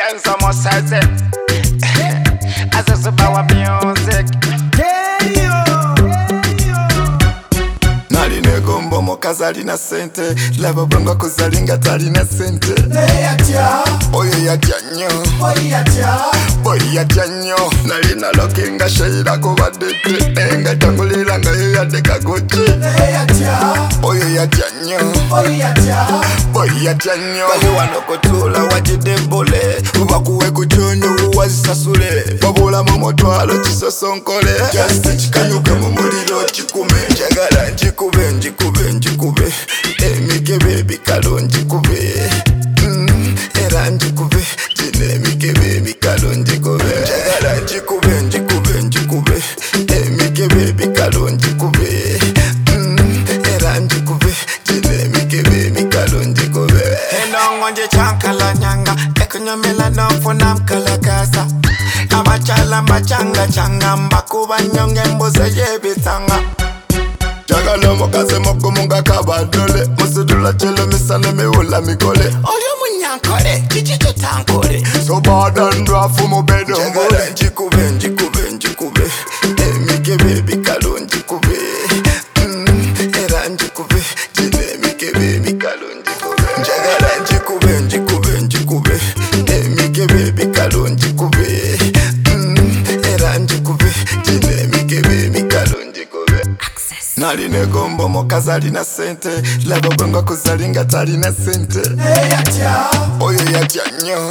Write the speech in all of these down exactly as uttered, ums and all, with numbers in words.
Musicians almost has it. As a super music. Naline gombo mokazi alina sente, laba bwangu kuzalinga talina sente. Oyo yatya nnyo, boy yatya nnyo. Nalina lokinga shayira kubadete, enga tangulira nga yo yadde kagoki. Oyo yatya nnyo, boy yatya nnyo. Bali wano kutula wajide mbule, ubakuwe kuchonyo uwazisasule. Wabula momotwalo chisosonkole, just chikanyuke mu muliro chikume. Njagala njikube njikube njikube, emikebe bikalo njikube. Mm, era njikube, jine emikebe bikalo njikube. Njagala njikube njikube njikube, emikebe bikalo njikube. Mm, era njikube, jine emikebe bikalo njikube. Enongo nje chankala nyanga, ekunyomela nofuna mkalakasa. Abachala mbachanga changa, mbakuba nyonge mbuze yebisanga. Jagala mokazi mokumunga kabadole, musidula chelo misane miula mikole. Oyo munyankole, chichi tutankole. So bad and rough mu bedo mbole. Njagala njikube njikube njikube, emikebe bikalo njikube. Mm, era njikube, jine emikebe bikalo njikube. Njagala njikube njikube njikube, emikebe bikalo njikube. Mm, era njikube, jine emikebe bikalo njikube. Naline gombo mokazi alina sente, laba bwangu kuzalinga talina sente. Oyo yatya nnyo,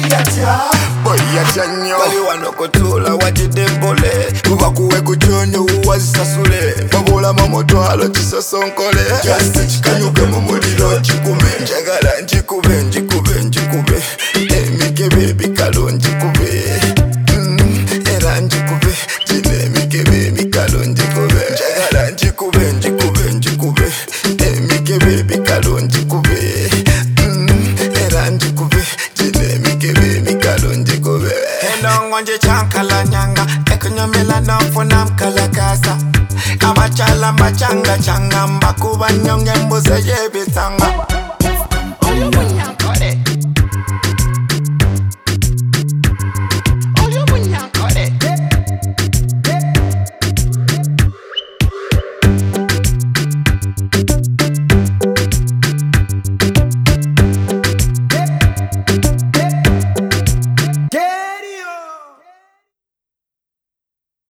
boy yatya nnyo. Bali wano kutula wajide mbule, ubakuwe kuchonyo uwazisasule. Wabula momotwalo chisosonkole, just chikanyuke mu muliro chikume. Njagala njikube njikube njikube, emikebe bikalo njikube. Mm, era njikube, jine emikebe bikalo njikube. Njagala njikube njikube njikube, emikebe bikalo njikube. Mm, era njikube, jine emikebe bikalo njikube. enongo nje chankala nyanga, ekunyomela nofuna mkalakasa. Abachala mbachanga changa, mbakuba nyonge mbuze yebisanga.